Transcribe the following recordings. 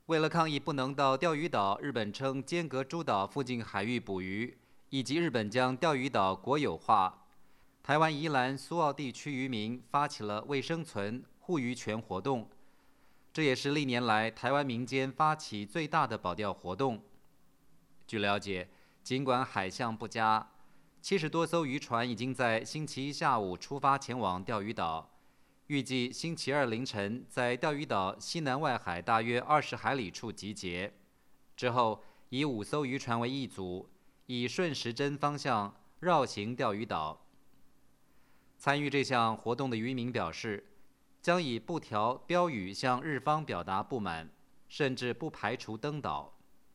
为了抗议不能到钓鱼岛（日本称尖阁诸岛）附近海域捕鱼，以及日本将钓鱼岛国有化，台湾宜兰苏澳地区渔民发起了为生存护渔权活动。这也是历年来台湾民间发起最大的保钓活动。据了解，尽管海象不佳，70多艘渔船已经在星期一下午出发前往钓鱼岛，预计星期二凌晨在钓鱼岛西南外海大约20海里处集结。之后，以5艘渔船为一组，以顺时针方向绕行钓鱼岛。参与这项活动的渔民表示，将以布条标语向日方表达不满，甚至不排除登岛。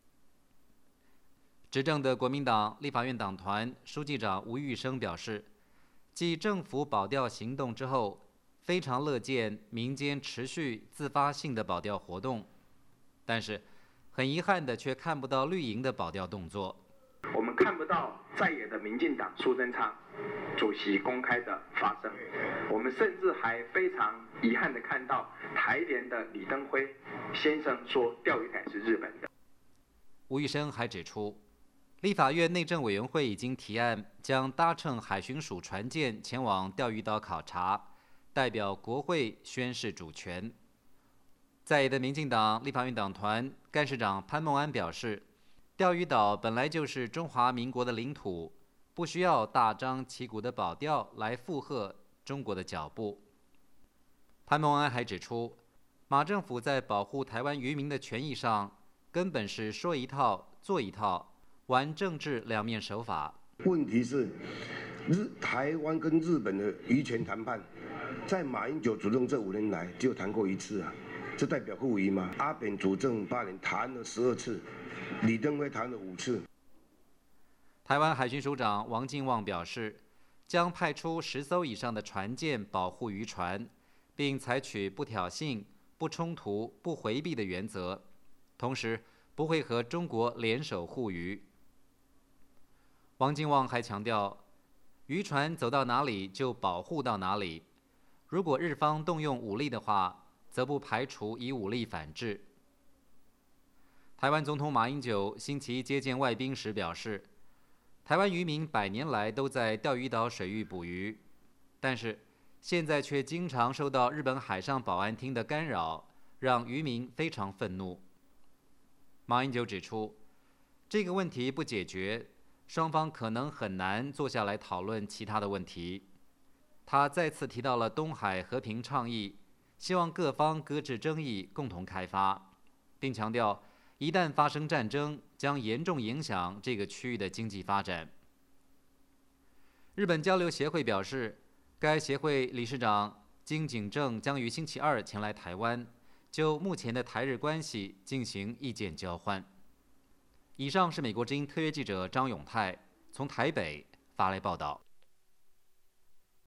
执政的国民党立法院党团书记长吴玉生表示，继政府保钓行动之后，非常乐见民间持续自发性的保钓活动，但是很遗憾的却看不到绿营的保钓动作。 我们看不到在野的民进党苏贞昌主席公开的发声，我们甚至还非常遗憾的看到台联的李登辉先生说钓鱼台是日本的。 吴玉生还指出，立法院内政委员会已经提案将搭乘海巡署船舰前往钓鱼岛考察，代表国会宣示主权。在野的民进党立法院党团干事长潘孟安表示，钓鱼岛本来就是中华民国的领土，不需要大张旗鼓的保钓来附和中国的脚步。潘孟安还指出，马政府在保护台湾渔民的权益上，根本是说一套做一套，玩政治两面手法。 问题是，台湾跟日本的渔权谈判，在马英九主政这5年来只有谈过1次啊，这代表互疑吗？阿扁主政8年谈了12次，李登辉谈了5次。 台湾海巡署长王敬旺表示，将派出10艘以上的船舰保护渔船，并采取不挑衅、不冲突、不回避的原则，同时不会和中国联手护渔。王敬旺还强调，渔船走到哪里就保护到哪里，如果日方动用武力的话，则不排除以武力反制。台湾总统马英九星期一接见外宾时表示，台湾渔民100年来都在钓鱼岛水域捕鱼，但是现在却经常受到日本海上保安厅的干扰，让渔民非常愤怒。马英九指出，这个问题不解决，双方可能很难坐下来讨论其他的问题。他再次提到了东海和平倡议，希望各方搁置争议，共同开发，并强调一旦发生战争，将严重影响这个区域的经济发展。日本交流协会表示，该协会理事长金景正将于星期二前来台湾，就目前的台日关系进行意见交换。以上是美国之音特约记者张永泰从台北发来报道。